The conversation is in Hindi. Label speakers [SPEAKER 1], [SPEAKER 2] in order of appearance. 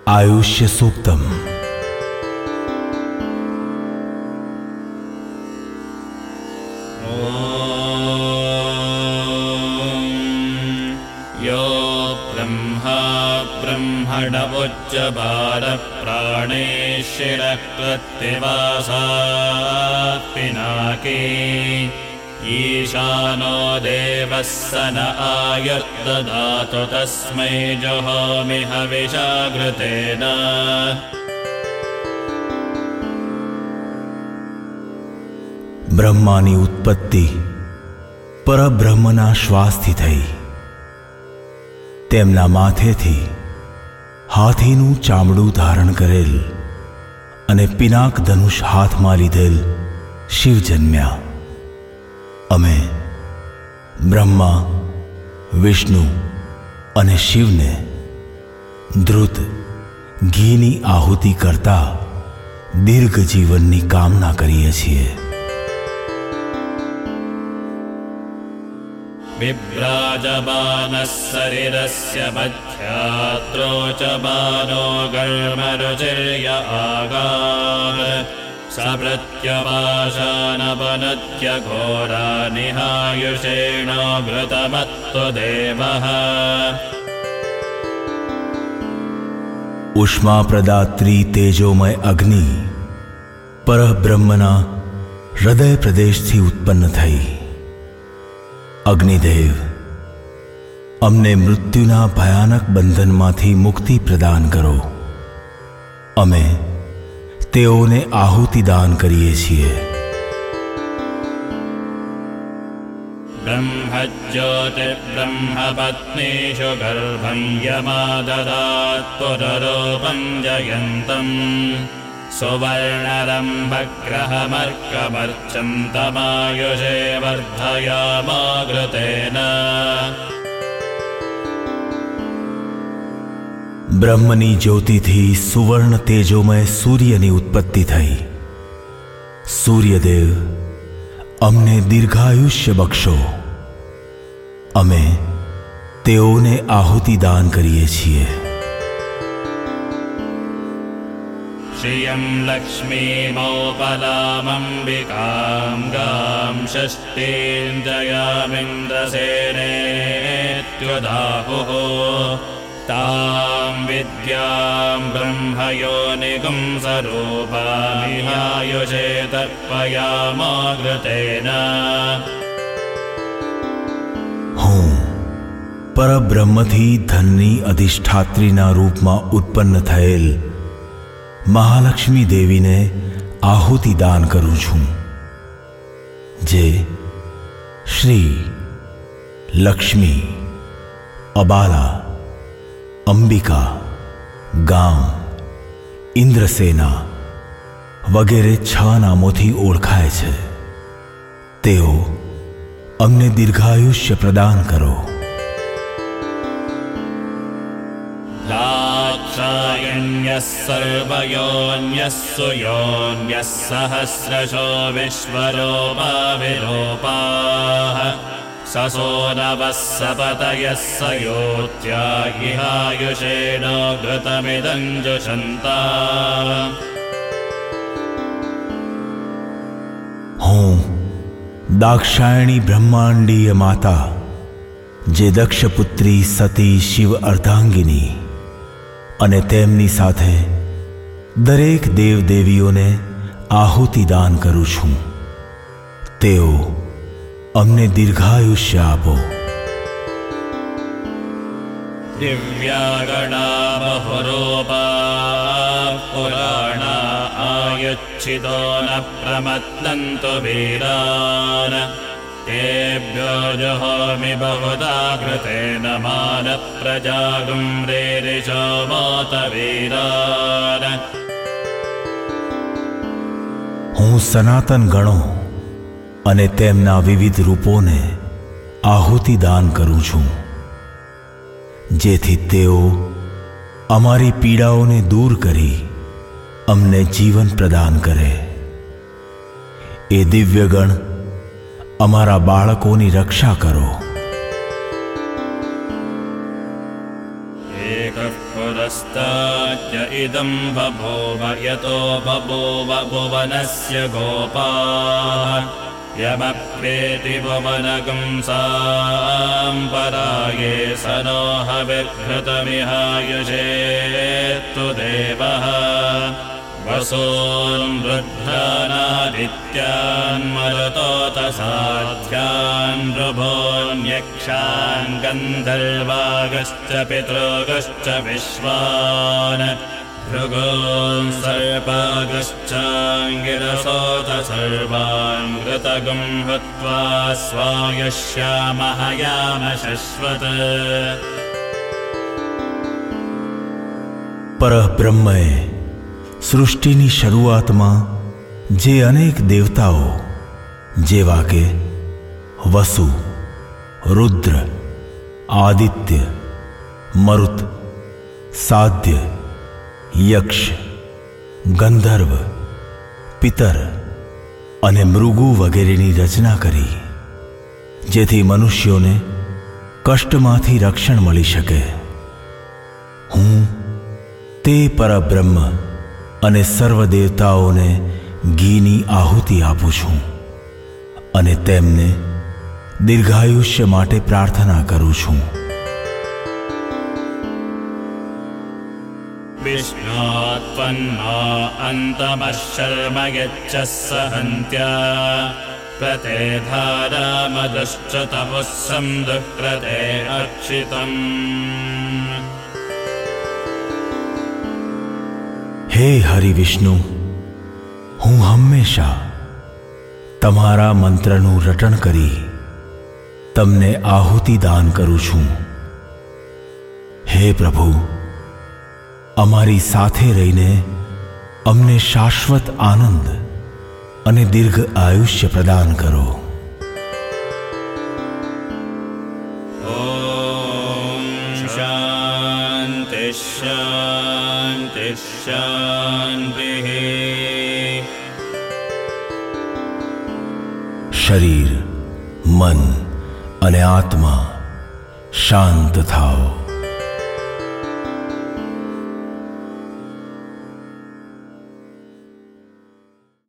[SPEAKER 1] आयुष्य सूक्तम।
[SPEAKER 2] यो ब्रह्मा ब्रह्मणमुच्चभार प्राणेशिरकृत्तिवासात् पिनाकी ईशानो देवः स न आयुर्ददातु तस्मै जुहोमि हविषाघृतेन।
[SPEAKER 1] બ્રહ્માની ઉત્પત્તિ પરબ્રહ્મના શ્વાસથી થઈ। તેમના માથેથી હાથીનું ચામડું ધારણ કરેલ અને પિનાક ધનુષ હાથમાં લીધેલ શિવ જન્મ્યા। અમે બ્રહ્મા, વિષ્ણુ અને શિવને ધૃત ઘીની આહુતિ કરતા દીર્ઘ જીવનની કામના કરીએ છીએ।
[SPEAKER 2] विभ्राजमानः शरीरस्य मध्यात्रोचमानो गर्मरुचिर्य आगार सप्रत्यपाशानवनत्य घोरानिहायुषेण घृतमत्तु देवः।
[SPEAKER 1] उष्मा प्रदात्री तेजोमय अग्नि परब्रह्मना हृदय प्रदेशथी उत्पन्न थई। अग्निदेव अमने मृत्युना भयानक बंधनमांथी मुक्ति प्रदान करो। अमे तेओने आहुति दान करीए छीए।
[SPEAKER 2] ब्रह्मज्योतिर्ब्रह्मपत्नीषु गर्भं यमाददात् पुनरूपं जयन्तम् सुवर्णरम्भग्रहमर्कमर्चं तमायुषे वर्धयामाघृतेन।
[SPEAKER 1] ब्रह्मनी ज्योतिथी सुवर्ण तेजोमय सूर्यनी उत्पत्ति थई। सूर्यदेव अमने दीर्घायुष्य बक्षो। अमे तेओने आहुति दान करीए छीए।
[SPEAKER 2] श्रियं लक्ष्मीमोपलामम्बिकां गां षष्ठीं जयामिन्द्रसेनेत्युदाहुः तां विद्यां ब्रह्मयोनिगुं स्वरूपामिहायुषे तर्पयामाघृतेन।
[SPEAKER 1] हूँ परब्रह्मथी धननी अधिष्ठात्रीना रूपमां उत्पन्न थयेल महालक्ष्मी देवी ने आहुति दान करूं छूं। जे श्री लक्ष्मी, अबाला, अंबिका, गाम, इंद्रसेना वगैरे 6 नामोथी ओळखाय छे। तेओ अमने दीर्घायुष्य प्रदान करो।
[SPEAKER 2] दाक्षायण्यः सर्वयोन्यः सुयोन्यः सहस्रशो विश्वरूपाविरूपाः ससो नवः सपतयः सयोत्या इहायुषेण घृतमिदं जुषन्ता।
[SPEAKER 1] हूँ दाक्षायणी ब्रह्मांडीय माता जे दक्षपुत्री सती शिव अर्धांगिनी अने तेमनी साथे दरेक देव देवीओने आहुति दान करूं छूं। तेओ अमने दीर्घायुष्य आपो।
[SPEAKER 2] दिव्यागणा बहुरूपा पुराणा आयुच्छितो न प्रमत्तन्तु वीरान् तेभ्यो जुहोमि बहुधा घृतेन मानप्रजागुं रेरिषो मोतवीरान्।
[SPEAKER 1] हूँ सनातन गणों अने तेमना विविध रूपोने आहुति दान करूं छूं, जेथी तेओ अमारी पीड़ाओने दूर करी अमने जीवन प्रदान करे। ए दिव्यगण अमारा बाळकोनी रक्षा करो।
[SPEAKER 2] एकः पुर तस्ताच्च इदं बभूव यतो बभूव भुवनस्य गोपाः यमप्रेति भुवनगुंसां पराये स नो हविर्घृतमिहायुषेत्तु देवः वसून् रुद्रानादित्यान् मरुतोतसाध्यान् नृभोऽन्यक्षान् गन्धर्वागश्च पितृगश्च विश्वान् भृगून् सर्पागश्चाङ्गिरसोत सर्वान् घृतगुं हत्वा स्वायुष्यामः याम शश्वत्
[SPEAKER 1] પરબ્રહ્મએ સૃષ્ટિની શરૂઆતમાં જે અનેક દેવતાઓ જેવા કે વસુ, રુદ્ર, આદિત્ય, મરુત, સાધ્ય, યક્ષ, ગંધર્વ, પિતર અને મૃગુ વગેરેની રચના કરી, જેથી મનુષ્યોને કષ્ટમાંથી રક્ષણ મળી શકે. હું તે પરબ્રહ્મ અને સર્વ દેવતાઓને ઘીની આહુતિ આપું છું અને તેમને દીર્ઘાયુષ્ય માટે પ્રાર્થના કરું છું.
[SPEAKER 2] વિષ્ણોત્પન્નો અંતમઃ યચ્છ સહન્ત્યા પ્રતે ધારામદશ્ચ તપસ્સં દુઃખૃતે અક્ષિતમ.
[SPEAKER 1] હે હરિવિષ્ણુ, હું હંમેશા તમારા મંત્રનું રટણ કરી તમને આહુતિ દાન કરું છું. હે પ્રભુ, અમારી સાથે રહીને અમને શાશ્વત આનંદ અને દીર્ઘ આયુષ્ય પ્રદાન કરો.
[SPEAKER 2] ઓમ શાંતિ શાંતિ શાંતિ.
[SPEAKER 1] શરીર, મન અને આત્મા શાંત થાઓ.